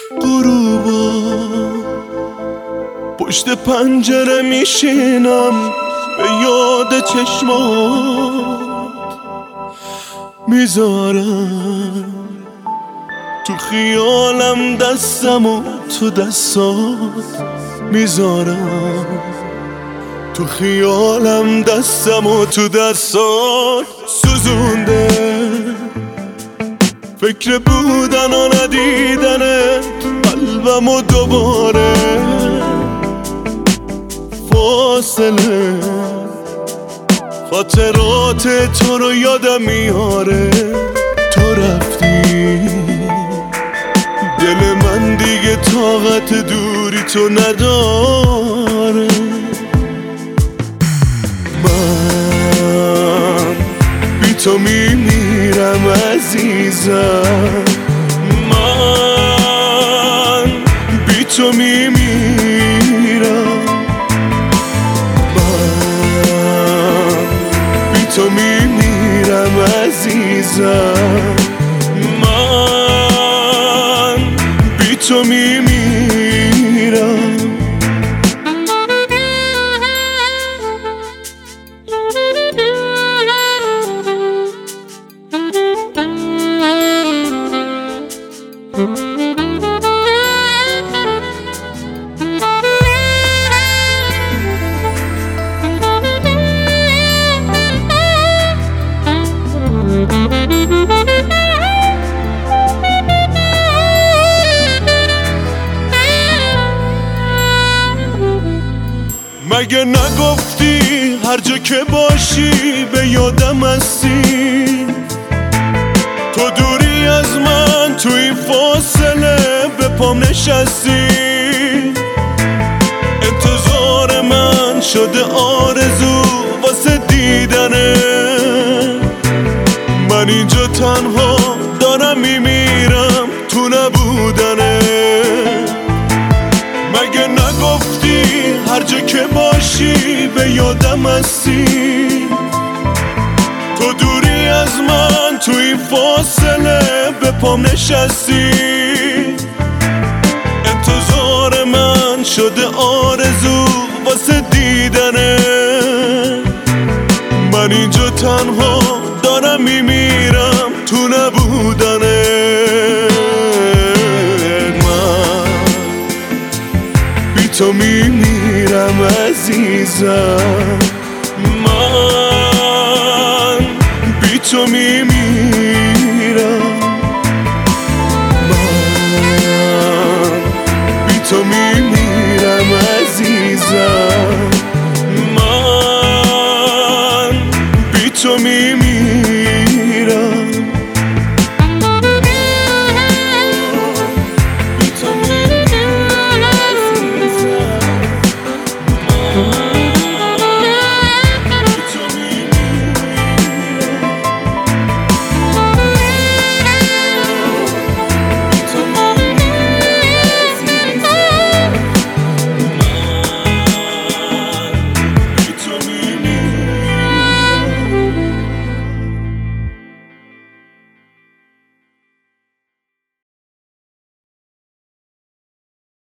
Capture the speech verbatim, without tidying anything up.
غروبا پشت پنجره میشینم، به یاد چشمات میذارم تو خیالم، دستمو تو دستات میذارم تو خیالم، دستمو تو دستات سوزونده فکر بودن و ندیدنت قلبمو دوباره فاصله خاطرات تو رو یادم میاره. تو رفتی دل من دیگه طاقت دوری تو نداره. من بی تو میمیرم عزیزم، من بی تو میمیرم، من بی تو میمیرم عزیزم، من بی تو میمیرم. مگه نگفتی هر جا که باشی به یادم هستی؟ تو دوری از من تو این فاصله به پام نشستی. انتظار من شده آرزو واسه دیدنه، من اینجا تنها دارم میمیرم تو نبودنه. مگه نگفتی هر جا که باشی به یادم هستی؟ تو دوری از من تو این فاصله به پام نشستی. انتظار من شده آرزو واسه دیدنه، من اینجا تنها دارم میمیرم تو نبودنه. تو میمیرم عزیزم، من بی تو میمیرم، من بی تو میمیرم عزیزم، من بی تو میمیرم.